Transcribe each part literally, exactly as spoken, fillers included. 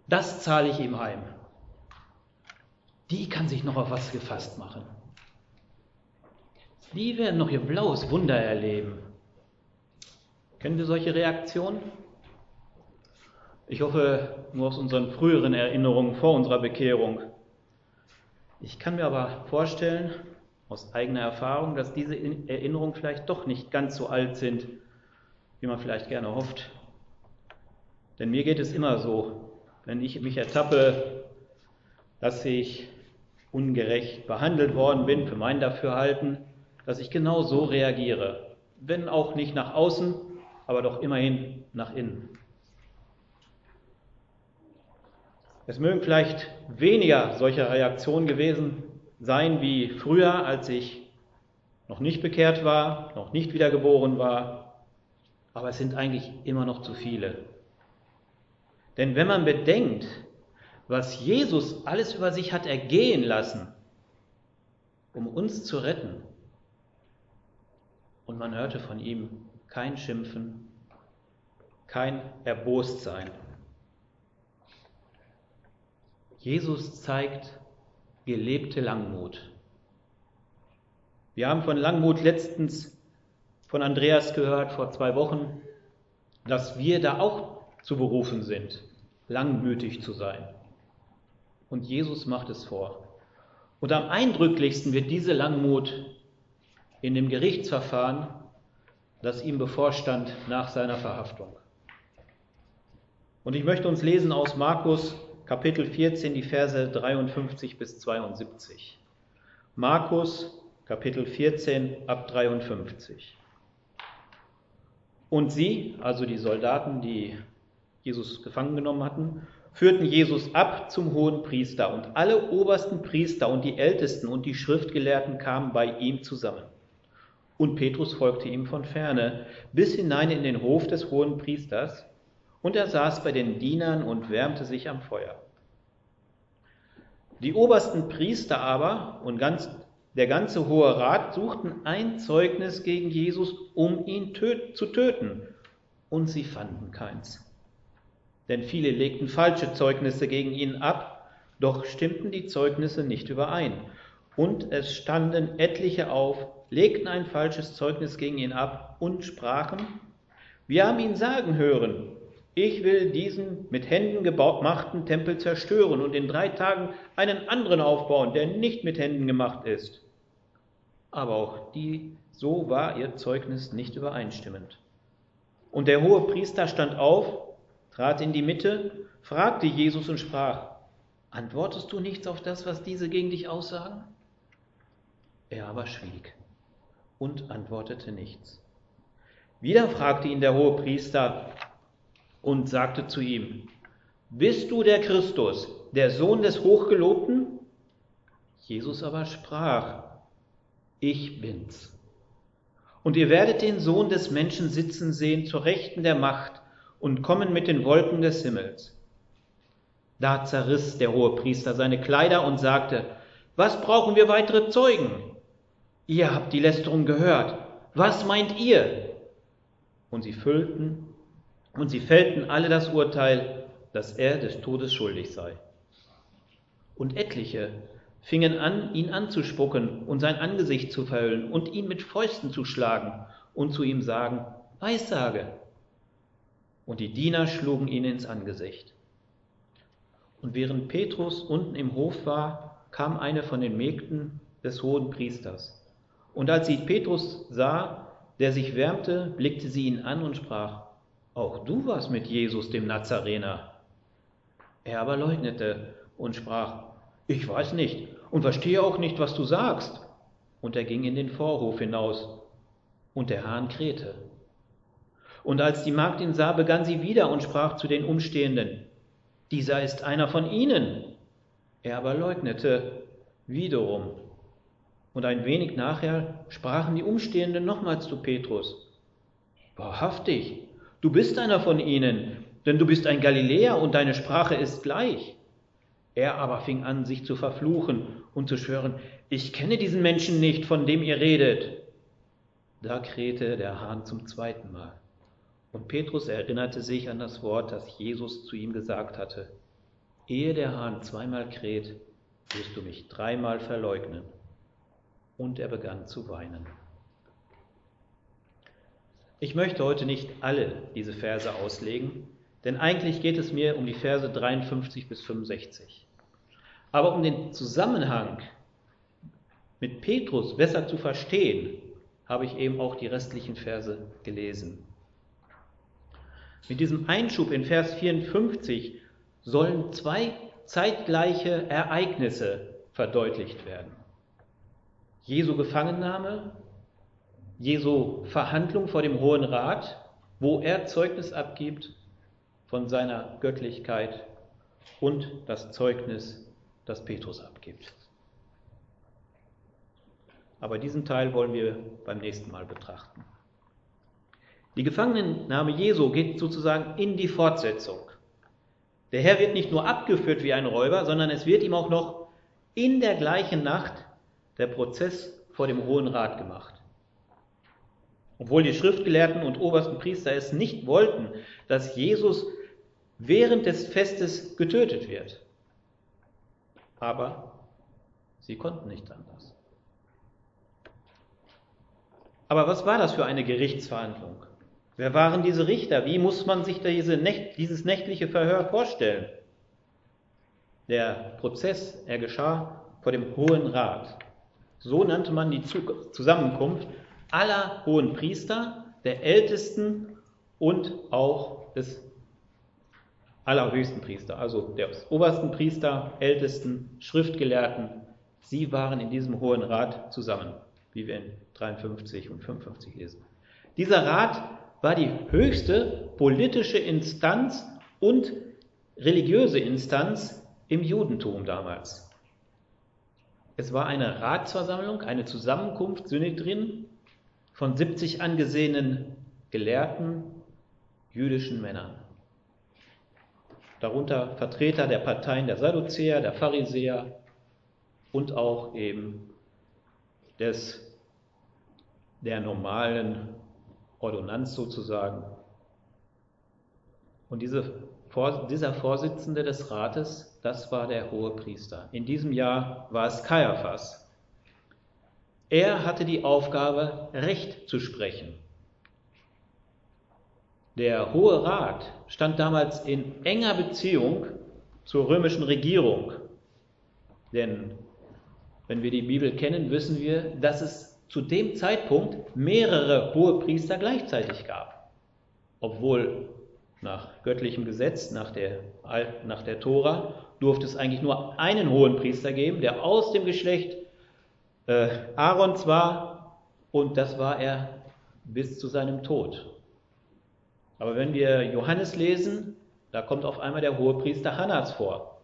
Das zahle ich ihm heim. Die kann sich noch auf was gefasst machen. Die werden noch ihr blaues Wunder erleben. Kennen wir solche Reaktionen? Ich hoffe, nur aus unseren früheren Erinnerungen vor unserer Bekehrung. Ich kann mir aber vorstellen, aus eigener Erfahrung, dass diese Erinnerungen vielleicht doch nicht ganz so alt sind, wie man vielleicht gerne hofft. Denn mir geht es immer so, wenn ich mich ertappe, dass ich ungerecht behandelt worden bin, für mein Dafürhalten, dass ich genau so reagiere. Wenn auch nicht nach außen, aber doch immerhin nach innen. Es mögen vielleicht weniger solcher Reaktionen gewesen sein wie früher, als ich noch nicht bekehrt war, noch nicht wiedergeboren war, aber es sind eigentlich immer noch zu viele. Denn wenn man bedenkt, was Jesus alles über sich hat ergehen lassen, um uns zu retten, und man hörte von ihm kein Schimpfen, kein Erbostsein. Jesus zeigt gelebte Langmut. Wir haben von Langmut letztens von Andreas gehört, vor zwei Wochen, dass wir da auch zu berufen sind, langmütig zu sein. Und Jesus macht es vor. Und am eindrücklichsten wird diese Langmut in dem Gerichtsverfahren, das ihm bevorstand nach seiner Verhaftung. Und ich möchte uns lesen aus Markus Kapitel vierzehn, die Verse dreiundfünfzig bis zweiundsiebzig. Markus Kapitel vierzehn ab dreiundfünfzig. Und sie, also die Soldaten, die Jesus gefangen genommen hatten, führten Jesus ab zum Hohenpriester, und alle obersten Priester und die Ältesten und die Schriftgelehrten kamen bei ihm zusammen. Und Petrus folgte ihm von ferne, bis hinein in den Hof des Hohenpriesters, und er saß bei den Dienern und wärmte sich am Feuer. Die obersten Priester aber und ganz, der ganze Hohe Rat suchten ein Zeugnis gegen Jesus, um ihn töt, zu töten, und sie fanden keins. Denn viele legten falsche Zeugnisse gegen ihn ab, doch stimmten die Zeugnisse nicht überein. Und es standen etliche auf, legten ein falsches Zeugnis gegen ihn ab und sprachen: Wir haben ihn sagen hören, ich will diesen mit Händen gemachten Tempel zerstören und in drei Tagen einen anderen aufbauen, der nicht mit Händen gemacht ist. Aber auch die, so war ihr Zeugnis nicht übereinstimmend. Und der Hohepriester stand auf, trat in die Mitte, fragte Jesus und sprach: Antwortest du nichts auf das, was diese gegen dich aussagen? Er aber schwieg und antwortete nichts. Wieder fragte ihn der Hohepriester und sagte zu ihm: Bist du der Christus, der Sohn des Hochgelobten? Jesus aber sprach: Ich bin's. Und ihr werdet den Sohn des Menschen sitzen sehen zur Rechten der Macht und kommen mit den Wolken des Himmels. Da zerriss der Hohepriester seine Kleider und sagte: Was brauchen wir weitere Zeugen? Ihr habt die Lästerung gehört. Was meint ihr? Und sie füllten und sie fällten alle das Urteil, dass er des Todes schuldig sei. Und etliche fingen an, ihn anzuspucken und sein Angesicht zu verhüllen und ihn mit Fäusten zu schlagen und zu ihm sagen: Weissage. Und die Diener schlugen ihn ins Angesicht. Und während Petrus unten im Hof war, kam eine von den Mägden des Hohenpriesters. Und als sie Petrus sah, der sich wärmte, blickte sie ihn an und sprach: Auch du warst mit Jesus, dem Nazarener. Er aber leugnete und sprach: Ich weiß nicht und verstehe auch nicht, was du sagst. Und er ging in den Vorhof hinaus, und der Hahn krähte. Und als die Magd ihn sah, begann sie wieder und sprach zu den Umstehenden: Dieser ist einer von ihnen. Er aber leugnete wiederum. Und ein wenig nachher sprachen die Umstehenden nochmals zu Petrus: Wahrhaftig, du bist einer von ihnen, denn du bist ein Galiläer und deine Sprache ist gleich. Er aber fing an, sich zu verfluchen und zu schwören: Ich kenne diesen Menschen nicht, von dem ihr redet. Da krähte der Hahn zum zweiten Mal. Und Petrus erinnerte sich an das Wort, das Jesus zu ihm gesagt hatte: ehe der Hahn zweimal kräht, wirst du mich dreimal verleugnen. Und er begann zu weinen. Ich möchte heute nicht alle diese Verse auslegen, denn eigentlich geht es mir um die Verse dreiundfünfzig bis fünfundsechzig. Aber um den Zusammenhang mit Petrus besser zu verstehen, habe ich eben auch die restlichen Verse gelesen. Mit diesem Einschub in Vers vierundfünfzig sollen zwei zeitgleiche Ereignisse verdeutlicht werden. Jesu Gefangennahme, Jesu Verhandlung vor dem Hohen Rat, wo er Zeugnis abgibt von seiner Göttlichkeit, und das Zeugnis, das Petrus abgibt. Aber diesen Teil wollen wir beim nächsten Mal betrachten. Die Gefangennahme Jesu geht sozusagen in die Fortsetzung. Der Herr wird nicht nur abgeführt wie ein Räuber, sondern es wird ihm auch noch in der gleichen Nacht der Prozess vor dem Hohen Rat gemacht. Obwohl die Schriftgelehrten und obersten Priester es nicht wollten, dass Jesus während des Festes getötet wird. Aber sie konnten nicht anders. Aber was war das für eine Gerichtsverhandlung? Wer waren diese Richter? Wie muss man sich diese, dieses nächtliche Verhör vorstellen? Der Prozess, er geschah vor dem Hohen Rat. So nannte man die Zusammenkunft aller hohen Priester, der Ältesten und auch des allerhöchsten Priester, also des obersten Priester, Ältesten, Schriftgelehrten. Sie waren in diesem Hohen Rat zusammen, wie wir in dreiundfünfzig und fünfundfünfzig lesen. Dieser Rat war die höchste politische Instanz und religiöse Instanz im Judentum damals. Es war eine Ratsversammlung, eine Zusammenkunft, Synhedrin, von siebzig angesehenen Gelehrten, jüdischen Männern. Darunter Vertreter der Parteien der Sadduzäer, der Pharisäer und auch eben des, der normalen Ordonnanz sozusagen. Und diese, dieser Vorsitzende des Rates, das war der Hohepriester. In diesem Jahr war es Kaiaphas. Er hatte die Aufgabe, Recht zu sprechen. Der Hohe Rat stand damals in enger Beziehung zur römischen Regierung. Denn wenn wir die Bibel kennen, wissen wir, dass es zu dem Zeitpunkt mehrere Hohepriester gleichzeitig gab. Obwohl nach göttlichem Gesetz, nach der, nach der Tora, durfte es eigentlich nur einen Hohenpriester geben, der aus dem Geschlecht äh, Aarons war, und das war er bis zu seinem Tod. Aber wenn wir Johannes lesen, da kommt auf einmal der Hohepriester Hannas vor.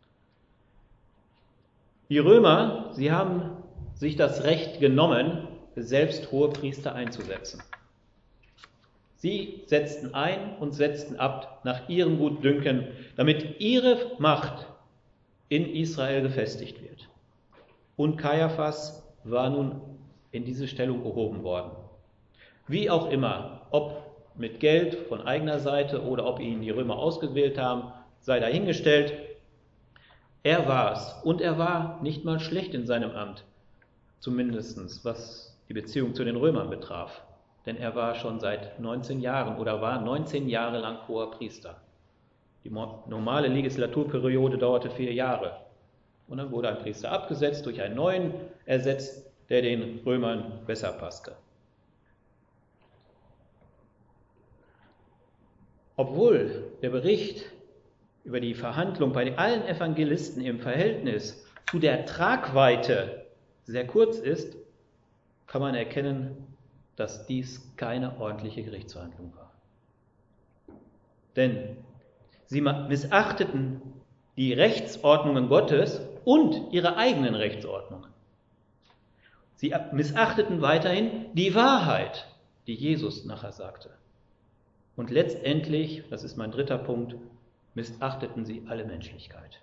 Die Römer, sie haben sich das Recht genommen, selbst Hohepriester einzusetzen. Sie setzten ein und setzten ab nach ihrem Gutdünken, damit ihre Macht in Israel gefestigt wird. Und Kaiaphas war nun in diese Stellung gehoben worden. Wie auch immer, ob mit Geld von eigener Seite oder ob ihn die Römer ausgewählt haben, sei dahingestellt. Er war es, und er war nicht mal schlecht in seinem Amt, zumindest was die Beziehung zu den Römern betraf. Denn er war schon seit neunzehn Jahren oder war neunzehn Jahre lang hoher Priester. Die normale Legislaturperiode dauerte vier Jahre. Und dann wurde ein Priester abgesetzt, durch einen neuen ersetzt, der den Römern besser passte. Obwohl der Bericht über die Verhandlung bei allen Evangelisten im Verhältnis zu der Tragweite sehr kurz ist, kann man erkennen, dass dies keine ordentliche Gerichtsverhandlung war. Denn sie missachteten die Rechtsordnungen Gottes und ihre eigenen Rechtsordnungen. Sie missachteten weiterhin die Wahrheit, die Jesus nachher sagte. Und letztendlich, das ist mein dritter Punkt, missachteten sie alle Menschlichkeit.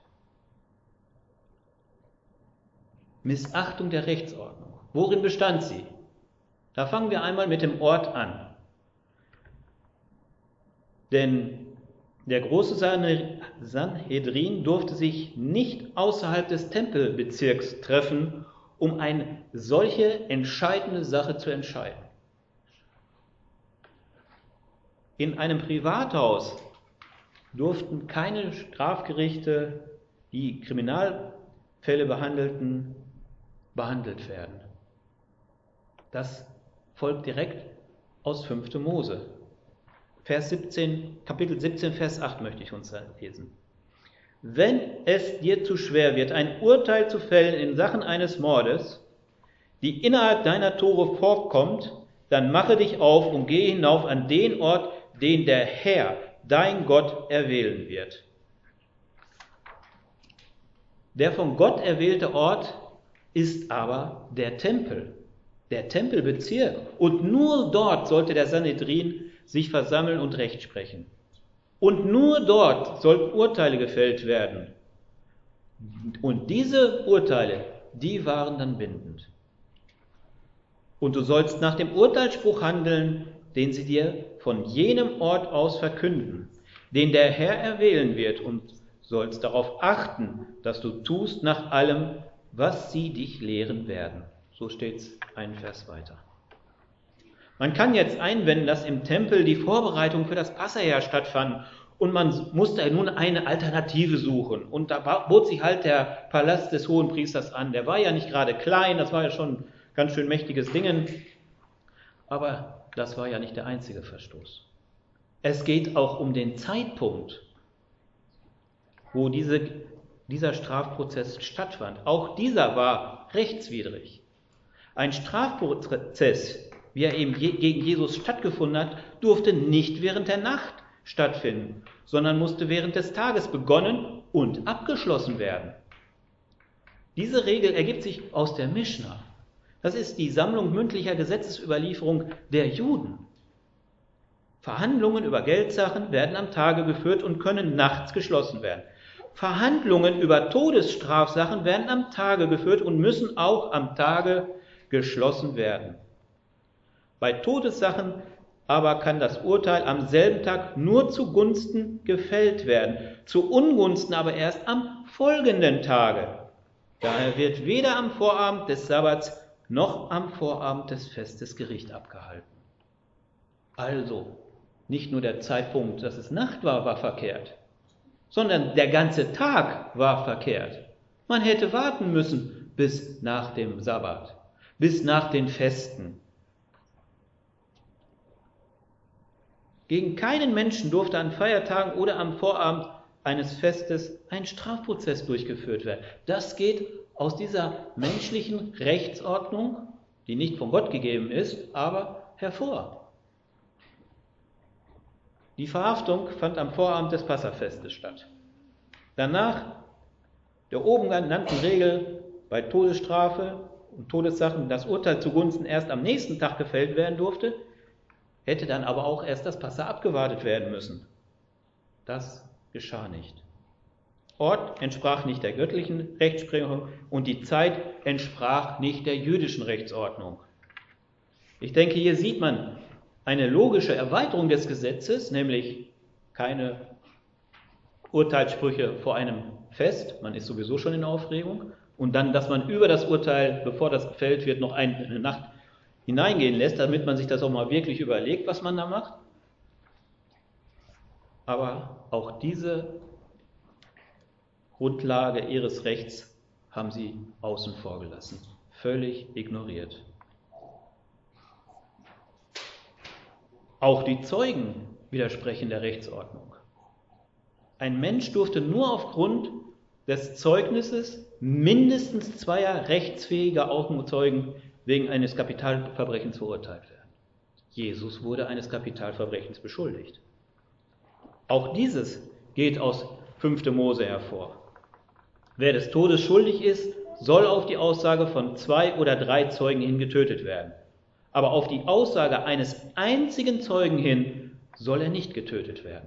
Missachtung der Rechtsordnung. Worin bestand sie? Da fangen wir einmal mit dem Ort an. Denn Der große Sanhedrin durfte sich nicht außerhalb des Tempelbezirks treffen, um eine solche entscheidende Sache zu entscheiden. In einem Privathaus durften keine Strafgerichte, die Kriminalfälle behandelten, behandelt werden. Das folgt direkt aus fünfte Mose. Vers siebzehn, Kapitel siebzehn, Vers acht möchte ich uns lesen. Wenn es dir zu schwer wird, ein Urteil zu fällen in Sachen eines Mordes, die innerhalb deiner Tore vorkommt, dann mache dich auf und gehe hinauf an den Ort, den der Herr, dein Gott, erwählen wird. Der von Gott erwählte Ort ist aber der Tempel, der Tempelbezirk. Und nur dort sollte der Sanhedrin sich versammeln und Recht sprechen. Und nur dort sollten Urteile gefällt werden. Und diese Urteile, die waren dann bindend. Und du sollst nach dem Urteilsspruch handeln, den sie dir von jenem Ort aus verkünden, den der Herr erwählen wird, und sollst darauf achten, dass du tust nach allem, was sie dich lehren werden. So steht es einen Vers weiter. Man kann jetzt einwenden, dass im Tempel die Vorbereitungen für das Passajahr stattfanden und man musste nun eine Alternative suchen. Und da bot sich halt der Palast des Hohenpriesters an. Der war ja nicht gerade klein, das war ja schon ein ganz schön mächtiges Ding. Aber das war ja nicht der einzige Verstoß. Es geht auch um den Zeitpunkt, wo diese, dieser Strafprozess stattfand. Auch dieser war rechtswidrig. Ein Strafprozess, wie er eben gegen Jesus stattgefunden hat, durfte nicht während der Nacht stattfinden, sondern musste während des Tages begonnen und abgeschlossen werden. Diese Regel ergibt sich aus der Mischna. Das ist die Sammlung mündlicher Gesetzesüberlieferung der Juden. Verhandlungen über Geldsachen werden am Tage geführt und können nachts geschlossen werden. Verhandlungen über Todesstrafsachen werden am Tage geführt und müssen auch am Tage geschlossen werden. Bei Todessachen aber kann das Urteil am selben Tag nur zugunsten gefällt werden, zu Ungunsten aber erst am folgenden Tage. Daher wird weder am Vorabend des Sabbats noch am Vorabend des Festes Gericht abgehalten. Also, nicht nur der Zeitpunkt, dass es Nacht war, war verkehrt, sondern der ganze Tag war verkehrt. Man hätte warten müssen bis nach dem Sabbat, bis nach den Festen. Gegen keinen Menschen durfte an Feiertagen oder am Vorabend eines Festes ein Strafprozess durchgeführt werden. Das geht aus dieser menschlichen Rechtsordnung, die nicht von Gott gegeben ist, aber hervor. Die Verhaftung fand am Vorabend des Passafestes statt. Danach der oben genannten Regel bei Todesstrafe und Todessachen das Urteil zugunsten erst am nächsten Tag gefällt werden durfte, hätte dann aber auch erst das Passa abgewartet werden müssen. Das geschah nicht. Ort entsprach nicht der göttlichen Rechtsprechung und die Zeit entsprach nicht der jüdischen Rechtsordnung. Ich denke, hier sieht man eine logische Erweiterung des Gesetzes, nämlich keine Urteilssprüche vor einem Fest, man ist sowieso schon in Aufregung, und dann, dass man über das Urteil, bevor das gefällt wird, noch eine Nacht hineingehen lässt, damit man sich das auch mal wirklich überlegt, was man da macht. Aber auch diese Grundlage ihres Rechts haben sie außen vor gelassen, völlig ignoriert. Auch die Zeugen widersprechen der Rechtsordnung. Ein Mensch durfte nur aufgrund des Zeugnisses mindestens zweier rechtsfähiger Augenzeugen wegen eines Kapitalverbrechens verurteilt werden. Jesus wurde eines Kapitalverbrechens beschuldigt. Auch dieses geht aus fünfte Mose hervor. Wer des Todes schuldig ist, soll auf die Aussage von zwei oder drei Zeugen hin getötet werden. Aber auf die Aussage eines einzigen Zeugen hin soll er nicht getötet werden.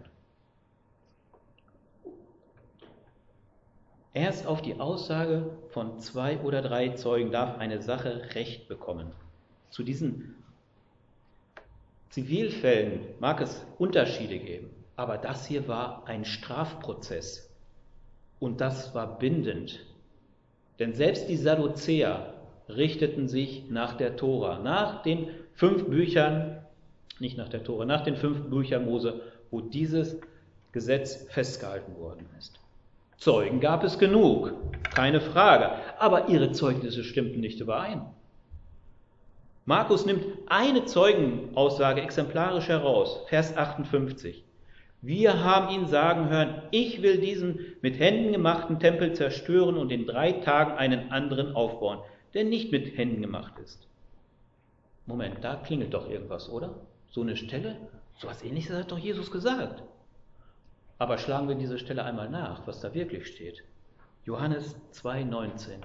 Erst auf die Aussage von zwei oder drei Zeugen darf eine Sache Recht bekommen. Zu diesen Zivilfällen mag es Unterschiede geben. Aber das hier war ein Strafprozess und das war bindend. Denn selbst die Sadduzäer richteten sich nach der Tora, nach den fünf Büchern, nicht nach der Tora, nach den fünf Büchern Mose, wo dieses Gesetz festgehalten worden ist. Zeugen gab es genug, keine Frage, aber ihre Zeugnisse stimmten nicht überein. Markus nimmt eine Zeugenaussage exemplarisch heraus, Vers achtundfünfzig. Wir haben ihn sagen hören, ich will diesen mit Händen gemachten Tempel zerstören und in drei Tagen einen anderen aufbauen, der nicht mit Händen gemacht ist. Moment, da klingelt doch irgendwas, oder? So eine Stelle? So etwas Ähnliches hat doch Jesus gesagt. Aber schlagen wir diese Stelle einmal nach, was da wirklich steht. Johannes zwei neunzehn.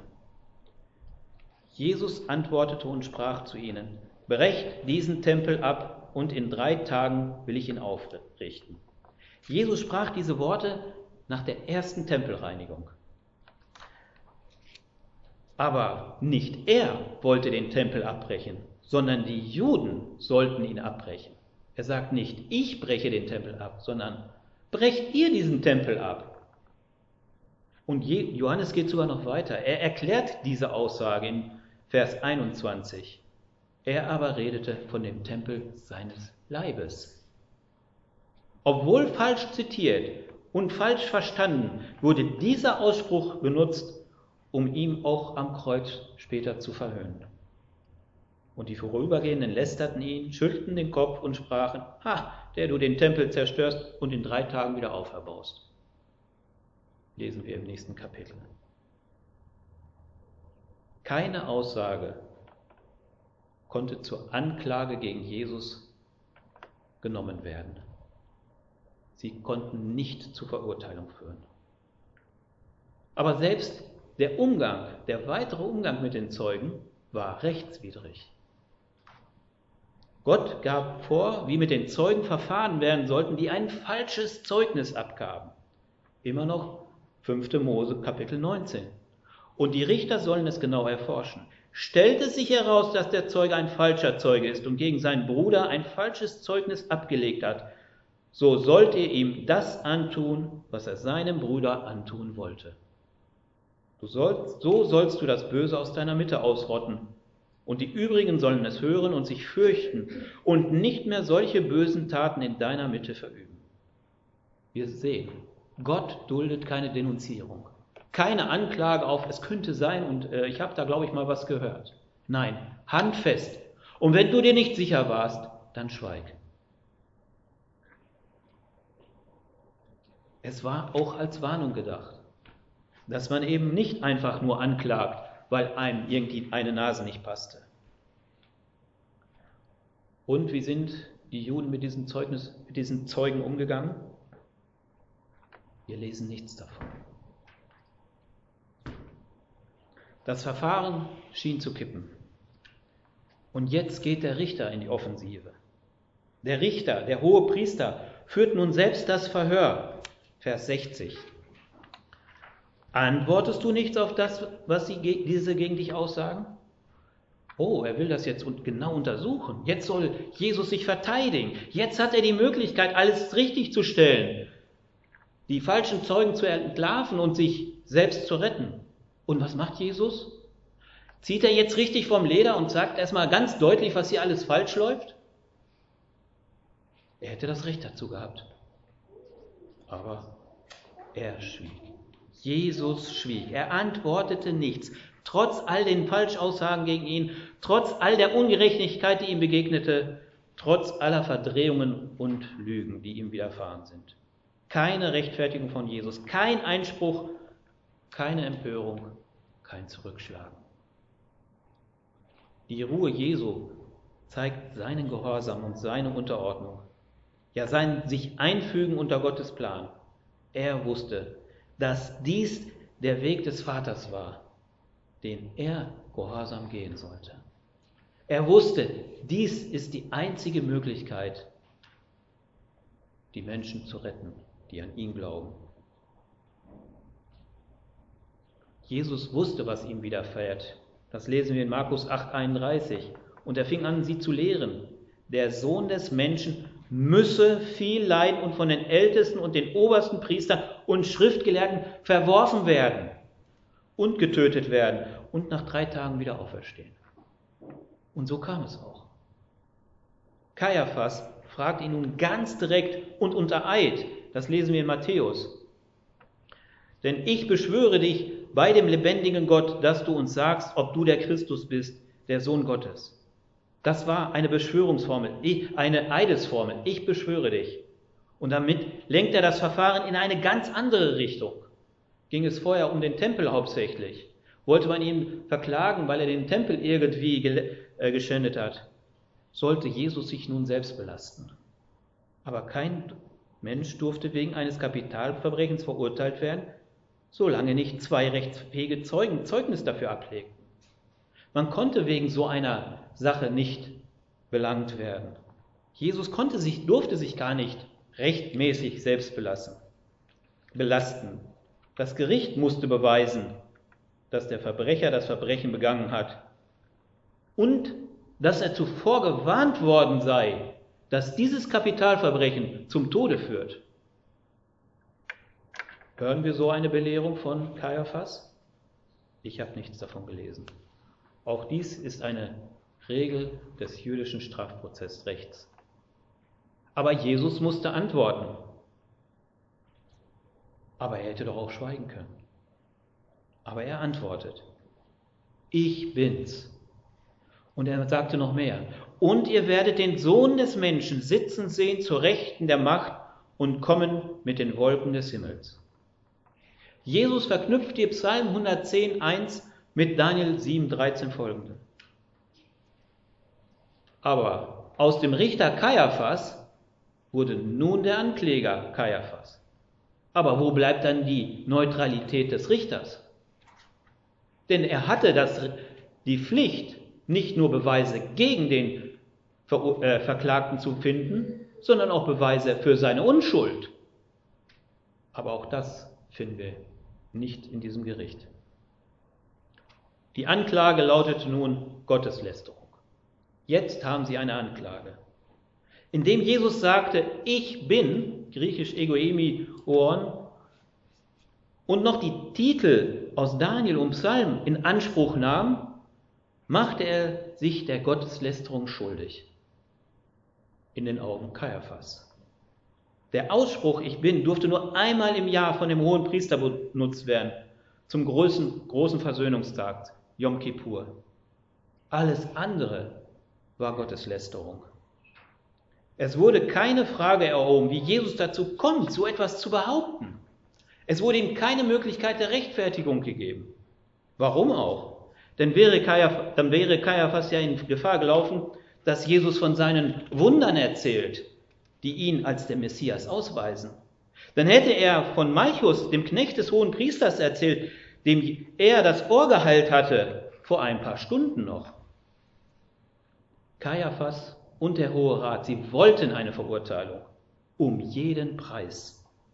Jesus antwortete und sprach zu ihnen, brecht diesen Tempel ab und in drei Tagen will ich ihn aufrichten. Jesus sprach diese Worte nach der ersten Tempelreinigung. Aber nicht er wollte den Tempel abbrechen, sondern die Juden sollten ihn abbrechen. Er sagt nicht, ich breche den Tempel ab, sondern brecht ihr diesen Tempel ab. Und Johannes geht sogar noch weiter. Er erklärt diese Aussage in Vers einundzwanzig. Er aber redete von dem Tempel seines Leibes. Obwohl falsch zitiert und falsch verstanden, wurde dieser Ausspruch benutzt, um ihn auch am Kreuz später zu verhöhnen. Und die Vorübergehenden lästerten ihn, schüttelten den Kopf und sprachen, ha, der du den Tempel zerstörst und in drei Tagen wieder auferbaust. Lesen wir im nächsten Kapitel. Keine Aussage konnte zur Anklage gegen Jesus genommen werden. Sie konnten nicht zur Verurteilung führen. Aber selbst der Umgang, der weitere Umgang mit den Zeugen war rechtswidrig. Gott gab vor, wie mit den Zeugen verfahren werden sollten, die ein falsches Zeugnis abgaben. Immer noch fünfte Mose Kapitel neunzehn. Und die Richter sollen es genau erforschen. Stellt es sich heraus, dass der Zeuge ein falscher Zeuge ist und gegen seinen Bruder ein falsches Zeugnis abgelegt hat, so sollt ihr ihm das antun, was er seinem Bruder antun wollte. Du sollst, so sollst du das Böse aus deiner Mitte ausrotten. Und die übrigen sollen es hören und sich fürchten und nicht mehr solche bösen Taten in deiner Mitte verüben. Wir sehen, Gott duldet keine Denunzierung, keine Anklage auf, es könnte sein und äh, ich habe da, glaube ich, mal was gehört. Nein, handfest. Und wenn du dir nicht sicher warst, dann schweig. Es war auch als Warnung gedacht, dass man eben nicht einfach nur anklagt, weil einem irgendwie eine Nase nicht passte. Und wie sind die Juden mit diesem Zeugnis, mit diesen Zeugen umgegangen? Wir lesen nichts davon. Das Verfahren schien zu kippen. Und jetzt geht der Richter in die Offensive. Der Richter, der hohe Priester, führt nun selbst das Verhör. Vers sechzig. Antwortest du nichts auf das, was sie, diese gegen dich aussagen? Oh, er will das jetzt genau untersuchen. Jetzt soll Jesus sich verteidigen. Jetzt hat er die Möglichkeit, alles richtig zu stellen, die falschen Zeugen zu entlarven und sich selbst zu retten. Und was macht Jesus? Zieht er jetzt richtig vom Leder und sagt erstmal ganz deutlich, was hier alles falsch läuft? Er hätte das Recht dazu gehabt. Aber er schwieg. Jesus schwieg. Er antwortete nichts. Trotz all den Falschaussagen gegen ihn, trotz all der Ungerechtigkeit, die ihm begegnete, trotz aller Verdrehungen und Lügen, die ihm widerfahren sind. Keine Rechtfertigung von Jesus, kein Einspruch, keine Empörung, kein Zurückschlagen. Die Ruhe Jesu zeigt seinen Gehorsam und seine Unterordnung, ja sein sich einfügen unter Gottes Plan. Er wusste, dass dies der Weg des Vaters war, den er gehorsam gehen sollte. Er wusste, dies ist die einzige Möglichkeit, die Menschen zu retten, die an ihn glauben. Jesus wusste, was ihm widerfährt. Das lesen wir in Markus acht einunddreißig. Und er fing an, sie zu lehren. Der Sohn des Menschen müsse viel leiden und von den Ältesten und den obersten Priestern und Schriftgelehrten verworfen werden und getötet werden und nach drei Tagen wieder auferstehen. Und so kam es auch. Kaiaphas fragt ihn nun ganz direkt und unter Eid, das lesen wir in Matthäus. Denn ich beschwöre dich bei dem lebendigen Gott, dass du uns sagst, ob du der Christus bist, der Sohn Gottes. Das war eine Beschwörungsformel, eine Eidesformel. Ich beschwöre dich. Und damit lenkt er das Verfahren in eine ganz andere Richtung. Ging es vorher um den Tempel hauptsächlich. Wollte man ihn verklagen, weil er den Tempel irgendwie geschändet hat, sollte Jesus sich nun selbst belasten. Aber kein Mensch durfte wegen eines Kapitalverbrechens verurteilt werden, solange nicht zwei rechtsfähige Zeugen Zeugnis dafür ablegten. Man konnte wegen so einer Sache nicht belangt werden. Jesus konnte sich, durfte sich gar nicht rechtmäßig selbst belassen, belasten. Das Gericht musste beweisen, dass der Verbrecher das Verbrechen begangen hat und dass er zuvor gewarnt worden sei, dass dieses Kapitalverbrechen zum Tode führt. Hören wir so eine Belehrung von Kaiaphas? Ich habe nichts davon gelesen. Auch dies ist eine Regel des jüdischen Strafprozessrechts. Aber Jesus musste antworten. Aber er hätte doch auch schweigen können. Aber er antwortet, ich bin's. Und er sagte noch mehr, und ihr werdet den Sohn des Menschen sitzen sehen zur Rechten der Macht und kommen mit den Wolken des Himmels. Jesus verknüpft die Psalm hundertzehn, eins mit Daniel sieben, dreizehn folgende. Aber aus dem Richter Kaiaphas wurde nun der Ankläger Kaiaphas. Aber wo bleibt dann die Neutralität des Richters? Denn er hatte das, die Pflicht, nicht nur Beweise gegen den Ver, äh, Verklagten zu finden, sondern auch Beweise für seine Unschuld. Aber auch das finden wir nicht in diesem Gericht. Die Anklage lautete nun Gotteslästerung. Jetzt haben sie eine Anklage. Indem Jesus sagte, ich bin, griechisch egoemi oon, und noch die Titel aus Daniel und Psalm in Anspruch nahm, machte er sich der Gotteslästerung schuldig. In den Augen Kaiaphas. Der Ausspruch Ich bin durfte nur einmal im Jahr von dem hohen Priester benutzt werden, zum großen, großen Versöhnungstag, Yom Kippur. Alles andere war Gotteslästerung. Es wurde keine Frage erhoben, wie Jesus dazu kommt, so etwas zu behaupten. Es wurde ihm keine Möglichkeit der Rechtfertigung gegeben. Warum auch? Denn wäre Kaiaphas, dann wäre Kaiaphas ja in Gefahr gelaufen, dass Jesus von seinen Wundern erzählt, die ihn als der Messias ausweisen. Dann hätte er von Malchus, dem Knecht des hohen Priesters, erzählt, dem er das Ohr geheilt hatte, vor ein paar Stunden noch. Kaiaphas und der Hohe Rat, sie wollten eine Verurteilung, um jeden Preis.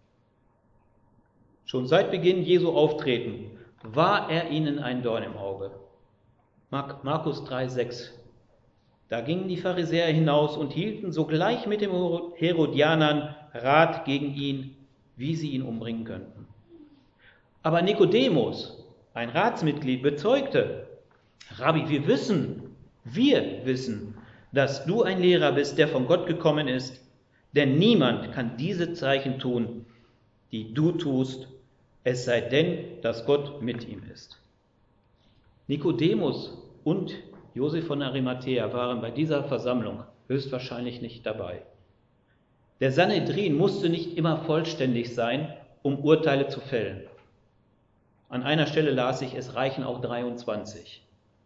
Schon seit Beginn Jesu Auftreten war er ihnen ein Dorn im Auge. Markus drei, sechs. Da gingen die Pharisäer hinaus und hielten sogleich mit den Herodianern Rat gegen ihn, wie sie ihn umbringen könnten. Aber Nikodemus, ein Ratsmitglied, bezeugte, Rabbi, wir wissen, wir wissen, dass du ein Lehrer bist, der von Gott gekommen ist, denn niemand kann diese Zeichen tun, die du tust, es sei denn, dass Gott mit ihm ist. Nikodemus und Josef von Arimathäa waren bei dieser Versammlung höchstwahrscheinlich nicht dabei. Der Sanhedrin musste nicht immer vollständig sein, um Urteile zu fällen. An einer Stelle las ich, es reichen auch dreiundzwanzig.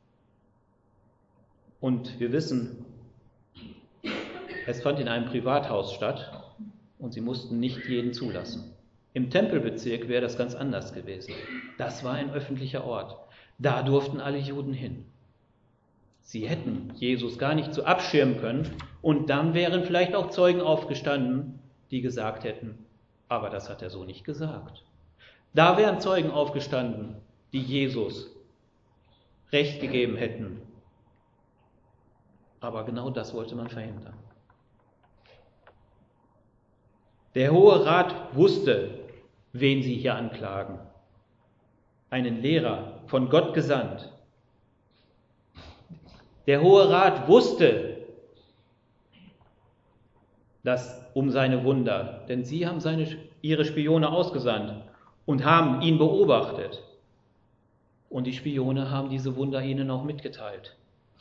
Und wir wissen, es fand in einem Privathaus statt und sie mussten nicht jeden zulassen. Im Tempelbezirk wäre das ganz anders gewesen. Das war ein öffentlicher Ort. Da durften alle Juden hin. Sie hätten Jesus gar nicht so abschirmen können und dann wären vielleicht auch Zeugen aufgestanden, die gesagt hätten, aber das hat er so nicht gesagt. Da wären Zeugen aufgestanden, die Jesus Recht gegeben hätten. Aber genau das wollte man verhindern. Der Hohe Rat wusste, wen sie hier anklagen. Einen Lehrer, von Gott gesandt. Der Hohe Rat wusste, dass um seine Wunder, denn sie haben seine, ihre Spione ausgesandt und haben ihn beobachtet. Und die Spione haben diese Wunder ihnen auch mitgeteilt.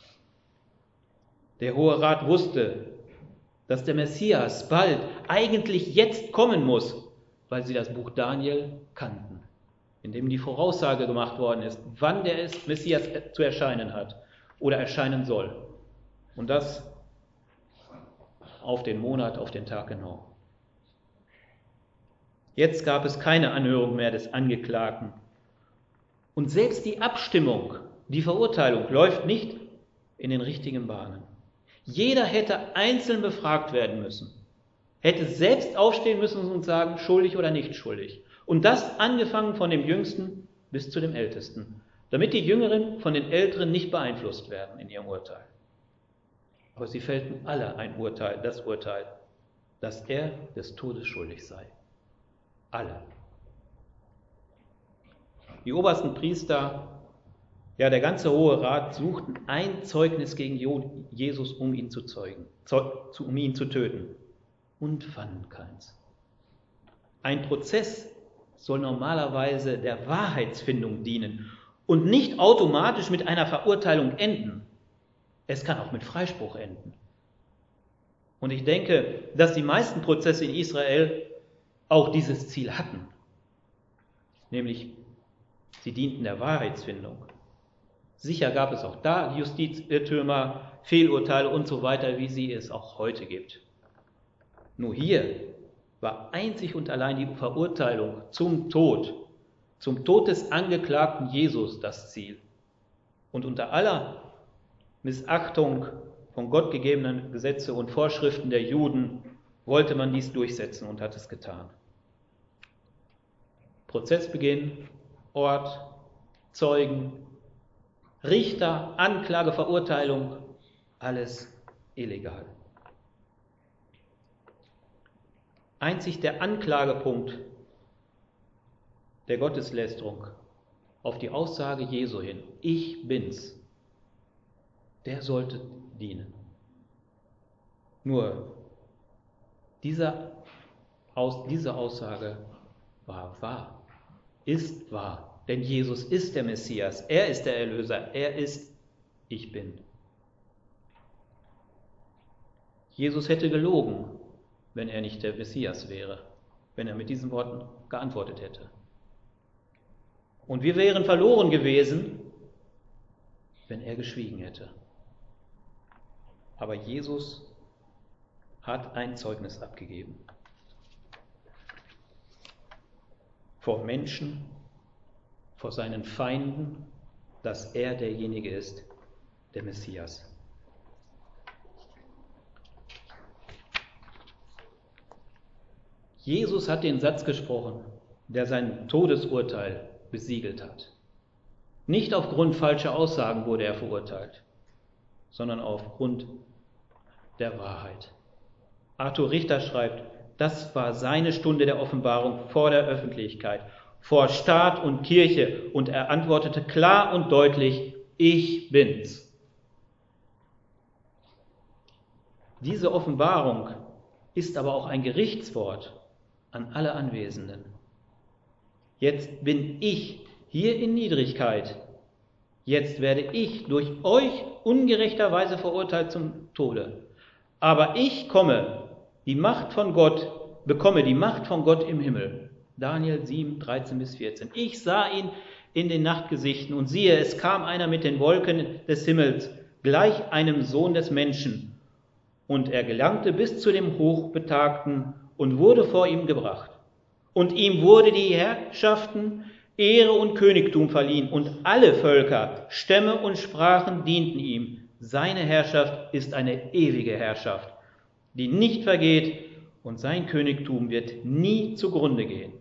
Der Hohe Rat wusste, dass der Messias bald, eigentlich jetzt kommen muss, weil sie das Buch Daniel kannten, in dem die Voraussage gemacht worden ist, wann der Messias zu erscheinen hat oder erscheinen soll. Und das auf den Monat, auf den Tag genau. Jetzt gab es keine Anhörung mehr des Angeklagten. Und selbst die Abstimmung, die Verurteilung läuft nicht in den richtigen Bahnen. Jeder hätte einzeln befragt werden müssen, hätte selbst aufstehen müssen und sagen, schuldig oder nicht schuldig. Und das angefangen von dem Jüngsten bis zu dem Ältesten, damit die Jüngeren von den Älteren nicht beeinflusst werden in ihrem Urteil. Aber sie fällten alle ein Urteil, das Urteil, dass er des Todes schuldig sei. Alle. Die obersten Priester, ja der ganze Hohe Rat suchten ein Zeugnis gegen Jesus, um ihn zu zeugen, um ihn zu töten, und fanden keins. Ein Prozess soll normalerweise der Wahrheitsfindung dienen und nicht automatisch mit einer Verurteilung enden. Es kann auch mit Freispruch enden. Und ich denke, dass die meisten Prozesse in Israel auch dieses Ziel hatten, nämlich sie dienten der Wahrheitsfindung. Sicher gab es auch da Justizirrtümer, Fehlurteile und so weiter, wie sie es auch heute gibt. Nur hier war einzig und allein die Verurteilung zum Tod, zum Tod des Angeklagten Jesus das Ziel. Und unter aller Missachtung von Gott gegebenen Gesetze und Vorschriften der Juden wollte man dies durchsetzen und hat es getan. Prozessbeginn, Ort, Zeugen, Richter, Anklage, Verurteilung, alles illegal. Einzig der Anklagepunkt der Gotteslästerung auf die Aussage Jesu hin, ich bin's, der sollte dienen. Nur dieser, aus, diese Aussage war wahr, ist wahr, denn Jesus ist der Messias, er ist der Erlöser, er ist, ich bin. Jesus hätte gelogen, wenn er nicht der Messias wäre, wenn er mit diesen Worten geantwortet hätte. Und wir wären verloren gewesen, wenn er geschwiegen hätte. Aber Jesus hat ein Zeugnis abgegeben. Vor Menschen, vor seinen Feinden, dass er derjenige ist, der Messias. Jesus hat den Satz gesprochen, der sein Todesurteil besiegelt hat. Nicht aufgrund falscher Aussagen wurde er verurteilt, sondern aufgrund der Wahrheit. Arthur Richter schreibt, das war seine Stunde der Offenbarung vor der Öffentlichkeit, vor Staat und Kirche, und er antwortete klar und deutlich, ich bin's. Diese Offenbarung ist aber auch ein Gerichtswort an alle Anwesenden. Jetzt bin ich hier in Niedrigkeit. Jetzt werde ich durch euch ungerechterweise verurteilt zum Tode. Aber ich komme, die Macht von Gott, bekomme die Macht von Gott im Himmel. Daniel sieben, dreizehn bis vierzehn. Ich sah ihn in den Nachtgesichten und siehe, es kam einer mit den Wolken des Himmels, gleich einem Sohn des Menschen. Und er gelangte bis zu dem Hochbetagten und wurde vor ihm gebracht. Und ihm wurde die Herrschaften, Ehre und Königtum verliehen, und alle Völker, Stämme und Sprachen dienten ihm. Seine Herrschaft ist eine ewige Herrschaft, die nicht vergeht, und sein Königtum wird nie zugrunde gehen.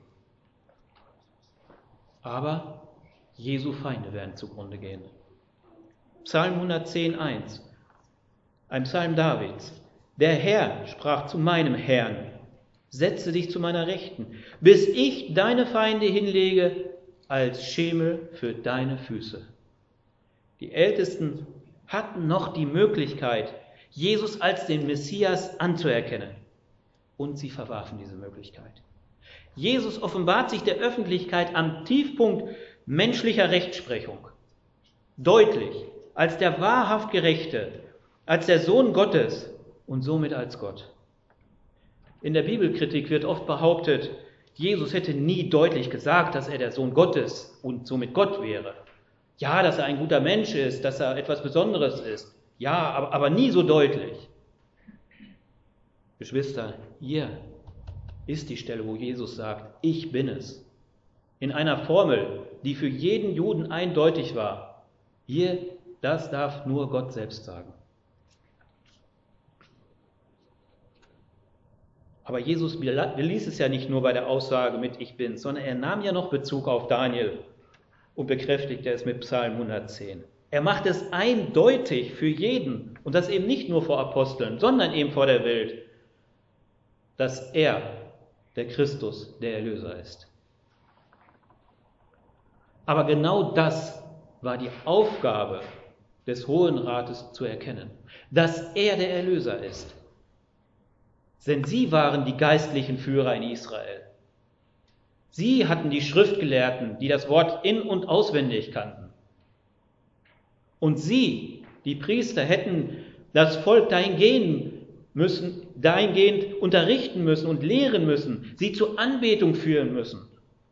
Aber Jesu Feinde werden zugrunde gehen. Psalm hundertzehn, eins, ein Psalm Davids. Der Herr sprach zu meinem Herrn, setze dich zu meiner Rechten, bis ich deine Feinde hinlege als Schemel für deine Füße. Die Ältesten hatten noch die Möglichkeit, Jesus als den Messias anzuerkennen. Und sie verwarfen diese Möglichkeit. Jesus offenbart sich der Öffentlichkeit am Tiefpunkt menschlicher Rechtsprechung. Deutlich, als der wahrhaft Gerechte, als der Sohn Gottes und somit als Gott. In der Bibelkritik wird oft behauptet, Jesus hätte nie deutlich gesagt, dass er der Sohn Gottes und somit Gott wäre. Ja, dass er ein guter Mensch ist, dass er etwas Besonderes ist. Ja, aber, aber nie so deutlich. Geschwister, hier ist die Stelle, wo Jesus sagt, ich bin es. In einer Formel, die für jeden Juden eindeutig war. Hier, das darf nur Gott selbst sagen. Aber Jesus beließ es ja nicht nur bei der Aussage mit Ich bin, sondern er nahm ja noch Bezug auf Daniel und bekräftigte es mit Psalm hundertzehn. Er macht es eindeutig für jeden, und das eben nicht nur vor Aposteln, sondern eben vor der Welt, dass er, der Christus, der Erlöser ist. Aber genau das war die Aufgabe des Hohen Rates zu erkennen, dass er der Erlöser ist. Denn sie waren die geistlichen Führer in Israel. Sie hatten die Schriftgelehrten, die das Wort in- und auswendig kannten. Und sie, die Priester, hätten das Volk dahin gehen müssen, dahingehend unterrichten müssen und lehren müssen, sie zur Anbetung führen müssen.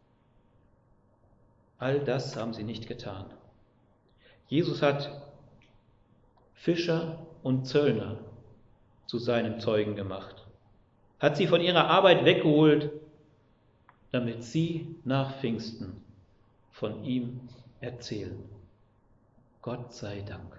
All das haben sie nicht getan. Jesus hat Fischer und Zöllner zu seinen Zeugen gemacht, hat sie von ihrer Arbeit weggeholt, damit sie nach Pfingsten von ihm erzählen. Gott sei Dank.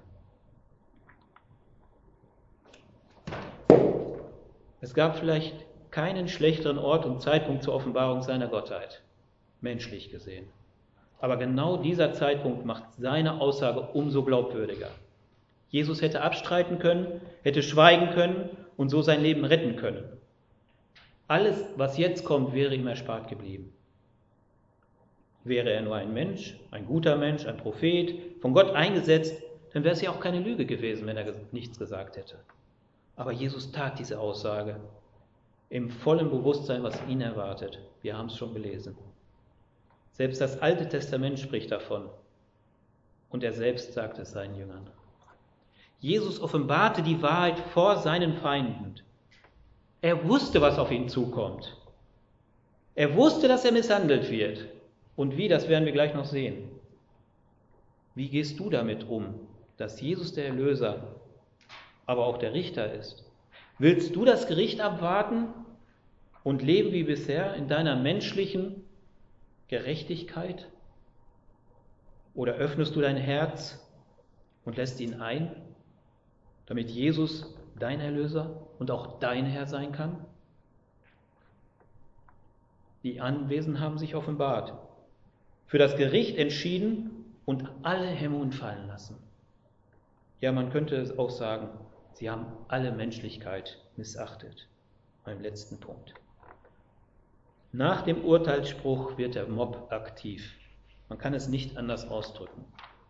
Es gab vielleicht keinen schlechteren Ort und Zeitpunkt zur Offenbarung seiner Gottheit, menschlich gesehen. Aber genau dieser Zeitpunkt macht seine Aussage umso glaubwürdiger. Jesus hätte abstreiten können, hätte schweigen können und so sein Leben retten können. Alles, was jetzt kommt, wäre ihm erspart geblieben. Wäre er nur ein Mensch, ein guter Mensch, ein Prophet, von Gott eingesetzt, dann wäre es ja auch keine Lüge gewesen, wenn er nichts gesagt hätte. Aber Jesus tat diese Aussage im vollen Bewusstsein, was ihn erwartet. Wir haben es schon gelesen. Selbst das Alte Testament spricht davon. Und er selbst sagt es seinen Jüngern. Jesus offenbarte die Wahrheit vor seinen Feinden. Er wusste, was auf ihn zukommt. Er wusste, dass er misshandelt wird. Und wie, das werden wir gleich noch sehen. Wie gehst du damit um, dass Jesus der Erlöser, aber auch der Richter ist? Willst du das Gericht abwarten und leben wie bisher in deiner menschlichen Gerechtigkeit? Oder öffnest du dein Herz und lässt ihn ein, damit Jesus dein Erlöser und auch dein Herr sein kann? Die Anwesenden haben sich offenbart, für das Gericht entschieden und alle Hemmungen fallen lassen. Ja, man könnte es auch sagen, sie haben alle Menschlichkeit missachtet. Beim letzten Punkt. Nach dem Urteilsspruch wird der Mob aktiv. Man kann es nicht anders ausdrücken.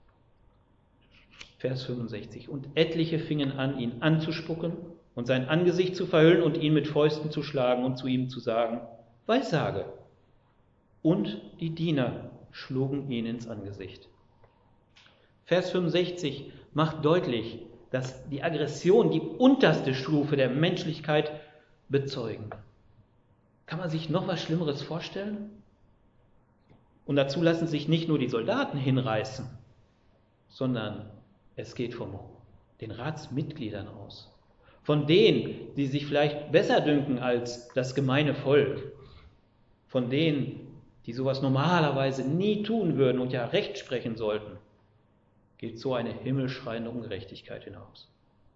Vers fünfundsechzig. Und etliche fingen an, ihn anzuspucken und sein Angesicht zu verhüllen und ihn mit Fäusten zu schlagen und zu ihm zu sagen, Weissage. Und die Diener schlugen ihn ins Angesicht. Vers fünfundsechzig macht deutlich, dass die Aggression die unterste Stufe der Menschlichkeit bezeugen. Kann man sich noch was Schlimmeres vorstellen? Und dazu lassen sich nicht nur die Soldaten hinreißen, sondern es geht von den Ratsmitgliedern aus. Von denen, die sich vielleicht besser dünken als das gemeine Volk. Von denen, die sowas normalerweise nie tun würden und ja Recht sprechen sollten, geht so eine himmelschreiende Ungerechtigkeit hinaus.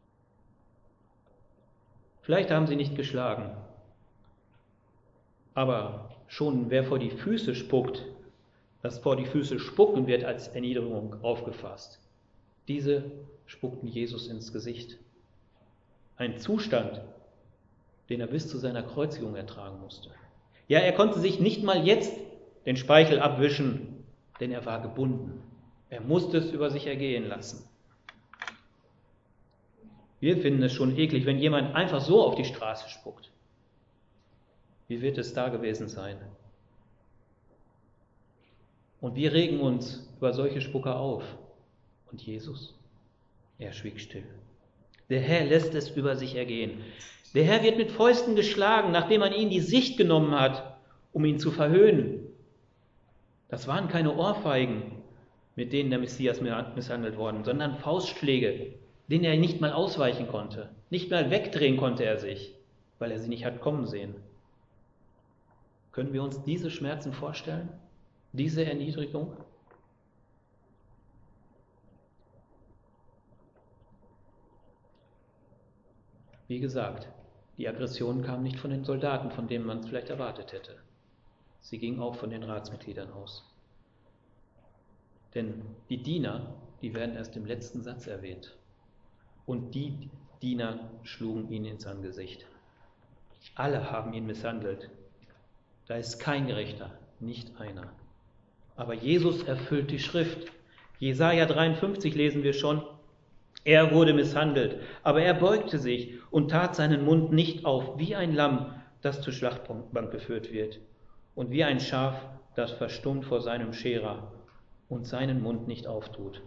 Vielleicht haben sie nicht geschlagen, aber schon wer vor die Füße spuckt, das vor die Füße spucken wird als Erniedrigung aufgefasst. Diese spuckten Jesus ins Gesicht. Ein Zustand, den er bis zu seiner Kreuzigung ertragen musste. Ja, er konnte sich nicht mal jetzt den Speichel abwischen, denn er war gebunden. Er musste es über sich ergehen lassen. Wir finden es schon eklig, wenn jemand einfach so auf die Straße spuckt. Wie wird es da gewesen sein? Und wir regen uns über solche Spucker auf. Und Jesus? Er schwieg still. Der Herr lässt es über sich ergehen. Der Herr wird mit Fäusten geschlagen, nachdem man ihm die Sicht genommen hat, um ihn zu verhöhnen. Das waren keine Ohrfeigen, mit denen der Messias misshandelt worden, sondern Faustschläge, denen er nicht mal ausweichen konnte. Nicht mal wegdrehen konnte er sich, weil er sie nicht hat kommen sehen. Können wir uns diese Schmerzen vorstellen? Diese Erniedrigung? Wie gesagt, die Aggression kam nicht von den Soldaten, von denen man es vielleicht erwartet hätte. Sie ging auch von den Ratsmitgliedern aus. Denn die Diener, die werden erst im letzten Satz erwähnt. Und die Diener schlugen ihn ins Angesicht. Alle haben ihn misshandelt. Da ist kein Gerechter, nicht einer. Aber Jesus erfüllt die Schrift. Jesaja dreiundfünfzig lesen wir schon. Er wurde misshandelt, aber er beugte sich und tat seinen Mund nicht auf, wie ein Lamm, das zur Schlachtbank geführt wird, und wie ein Schaf, das verstummt vor seinem Scherer und seinen Mund nicht auftut.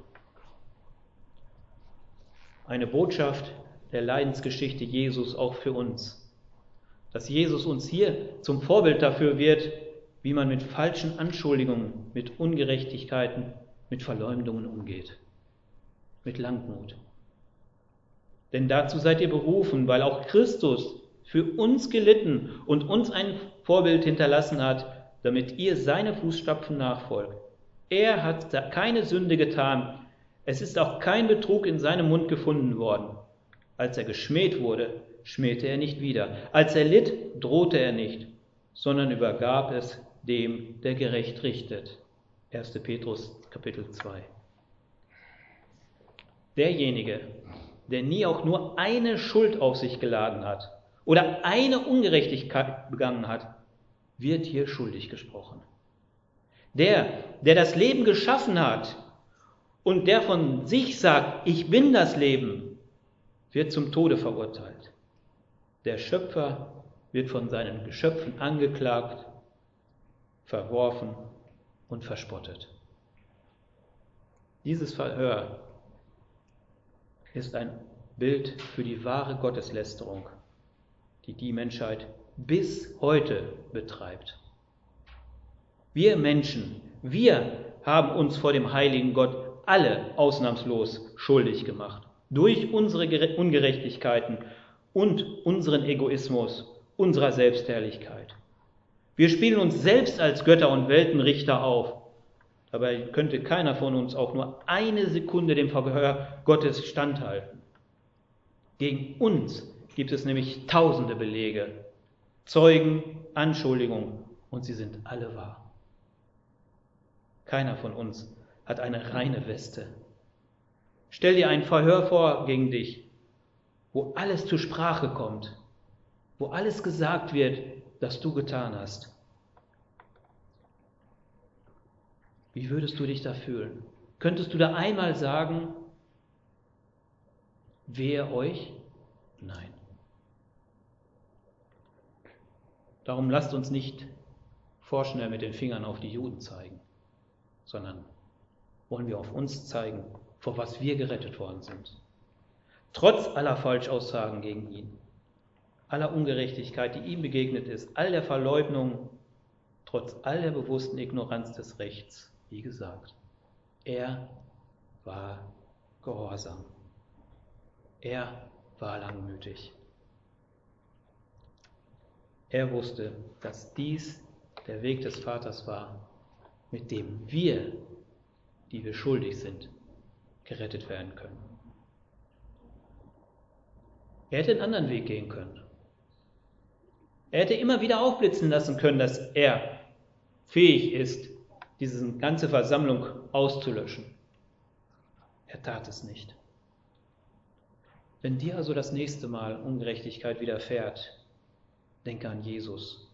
Eine Botschaft der Leidensgeschichte Jesus auch für uns. Dass Jesus uns hier zum Vorbild dafür wird, wie man mit falschen Anschuldigungen, mit Ungerechtigkeiten, mit Verleumdungen umgeht. Mit Langmut. Denn dazu seid ihr berufen, weil auch Christus für uns gelitten und uns ein Vorbild hinterlassen hat, damit ihr seine Fußstapfen nachfolgt. Er hat da keine Sünde getan. Es ist auch kein Betrug in seinem Mund gefunden worden. Als er geschmäht wurde, schmähte er nicht wieder. Als er litt, drohte er nicht, sondern übergab es dem, der gerecht richtet. erster Petrus Kapitel zwei. Derjenige, der nie auch nur eine Schuld auf sich geladen hat oder eine Ungerechtigkeit begangen hat, wird hier schuldig gesprochen. Der, der das Leben geschaffen hat und der von sich sagt, ich bin das Leben, wird zum Tode verurteilt. Der Schöpfer wird von seinen Geschöpfen angeklagt, verworfen und verspottet. Dieses Verhör ist ein Bild für die wahre Gotteslästerung, die die Menschheit bis heute betreibt. Wir Menschen, wir haben uns vor dem heiligen Gott alle ausnahmslos schuldig gemacht. Durch unsere Ungerechtigkeiten und unseren Egoismus, unserer Selbstherrlichkeit. Wir spielen uns selbst als Götter und Weltenrichter auf. Dabei könnte keiner von uns auch nur eine Sekunde dem Verhör Gottes standhalten. Gegen uns gibt es nämlich tausende Belege, Zeugen, Anschuldigungen, und sie sind alle wahr. Keiner von uns hat eine reine Weste. Stell dir ein Verhör vor gegen dich, wo alles zur Sprache kommt, wo alles gesagt wird, das du getan hast. Wie würdest du dich da fühlen? Könntest du da einmal sagen, wehe euch? Nein. Darum lasst uns nicht vorschnell mit den Fingern auf die Juden zeigen, sondern wollen wir auf uns zeigen, vor was wir gerettet worden sind. Trotz aller Falschaussagen gegen ihn, aller Ungerechtigkeit, die ihm begegnet ist, all der Verleugnung, trotz all der bewussten Ignoranz des Rechts, wie gesagt, er war gehorsam. Er war langmütig. Er wusste, dass dies der Weg des Vaters war, mit dem wir, die wir schuldig sind, gerettet werden können. Er hätte einen anderen Weg gehen können. Er hätte immer wieder aufblitzen lassen können, dass er fähig ist, diese ganze Versammlung auszulöschen. Er tat es nicht. Wenn dir also das nächste Mal Ungerechtigkeit widerfährt, Denke an Jesus.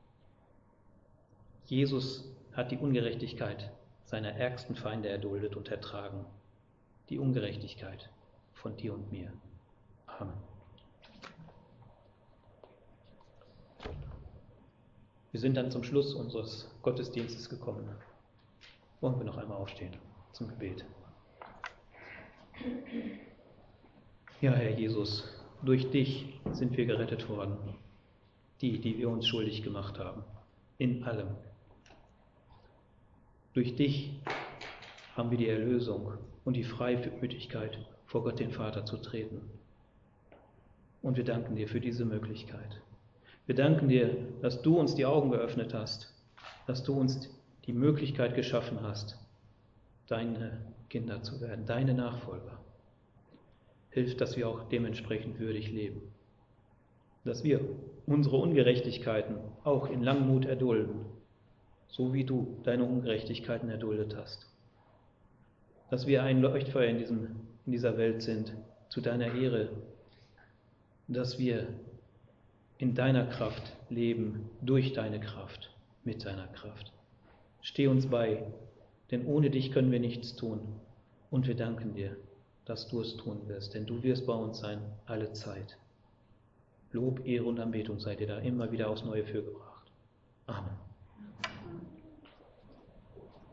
Jesus hat die Ungerechtigkeit seiner ärgsten Feinde erduldet und ertragen. Die Ungerechtigkeit von dir und mir. Amen. Wir sind dann zum Schluss unseres Gottesdienstes gekommen. Wollen wir noch einmal aufstehen zum Gebet. Ja, Herr Jesus, durch dich sind wir gerettet worden. Die, die wir uns schuldig gemacht haben. In allem. Durch dich haben wir die Erlösung und die Freimütigkeit, vor Gott den Vater zu treten. Und wir danken dir für diese Möglichkeit. Wir danken dir, dass du uns die Augen geöffnet hast, dass du uns die Möglichkeit geschaffen hast, deine Kinder zu werden, deine Nachfolger. Hilf, dass wir auch dementsprechend würdig leben, dass wir unsere Ungerechtigkeiten auch in Langmut erdulden, so wie du deine Ungerechtigkeiten erduldet hast. Dass wir ein Leuchtfeuer in, diesem, in dieser Welt sind, zu deiner Ehre, dass wir in deiner Kraft leben, durch deine Kraft, mit deiner Kraft. Steh uns bei, denn ohne dich können wir nichts tun. Und wir danken dir, dass du es tun wirst, denn du wirst bei uns sein, alle Zeit. Lob, Ehre und Anbetung sei dir da immer wieder aufs Neue für gebracht. Amen.